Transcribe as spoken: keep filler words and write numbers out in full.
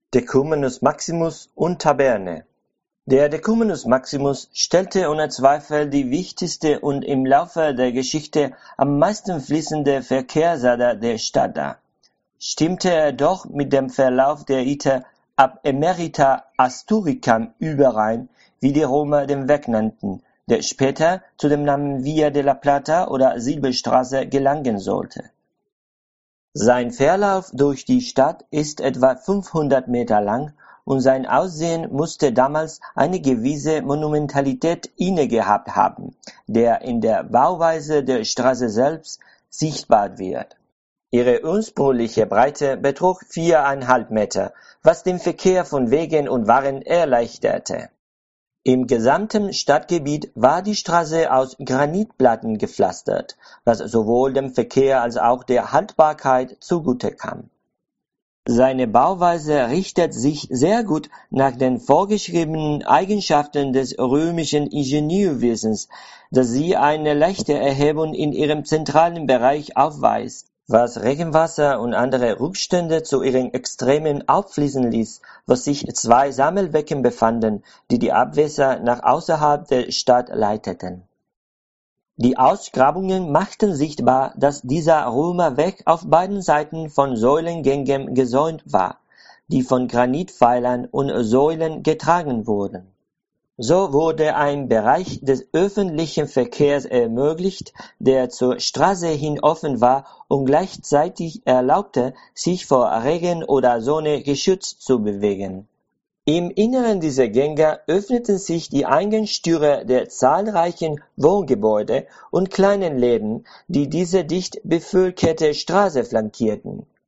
Decumanus Maximus und Taberne. Der Decumanus Maximus stellte ohne Zweifel die wichtigste und im Laufe der Geschichte am meisten fließende Verkehrsader der Stadt dar. Stimmte er doch mit dem Verlauf der Iter ab Emerita Asturicam überein, wie die Römer den Weg nannten, der später zu dem Namen Via della Plata oder Silberstraße gelangen sollte. Sein Verlauf durch die Stadt ist etwa fünfhundert Meter lang und sein Aussehen musste damals eine gewisse Monumentalität innegehabt haben, der in der Bauweise der Straße selbst sichtbar wird. Ihre ursprüngliche Breite betrug viereinhalb Meter, was den Verkehr von Wegen und Waren erleichterte. Im gesamten Stadtgebiet war die Straße aus Granitplatten gepflastert, was sowohl dem Verkehr als auch der Haltbarkeit zugute kam. Seine Bauweise richtet sich sehr gut nach den vorgeschriebenen Eigenschaften des römischen Ingenieurwesens, da sie eine leichte Erhebung in ihrem zentralen Bereich aufweist, was Regenwasser und andere Rückstände zu ihren Extremen auffließen ließ, wo sich zwei Sammelbecken befanden, die die Abwässer nach außerhalb der Stadt leiteten. Die Ausgrabungen machten sichtbar, dass dieser Römerweg auf beiden Seiten von Säulengängen gesäumt war, die von Granitpfeilern und Säulen getragen wurden. So wurde ein Bereich des öffentlichen Verkehrs ermöglicht, der zur Straße hin offen war und gleichzeitig erlaubte, sich vor Regen oder Sonne geschützt zu bewegen. Im Inneren dieser Gänge öffneten sich die Eingangstüre der zahlreichen Wohngebäude und kleinen Läden, die diese dicht bevölkerte Straße flankierten.